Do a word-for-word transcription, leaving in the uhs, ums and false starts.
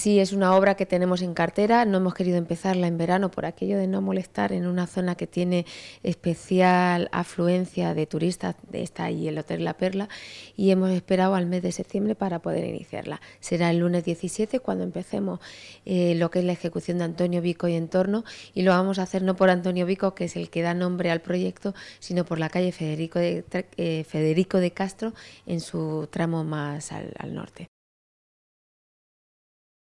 Sí, es una obra que tenemos en cartera, no hemos querido empezarla en verano por aquello de no molestar en una zona que tiene especial afluencia de turistas, está ahí el Hotel La Perla, y hemos esperado al mes de septiembre para poder iniciarla. Será el lunes diecisiete cuando empecemos eh, lo que es la ejecución de Antonio Vico y entorno, y lo vamos a hacer no por Antonio Vico, que es el que da nombre al proyecto, sino por la calle Federico de, eh, Federico de Castro en su tramo más al, al norte.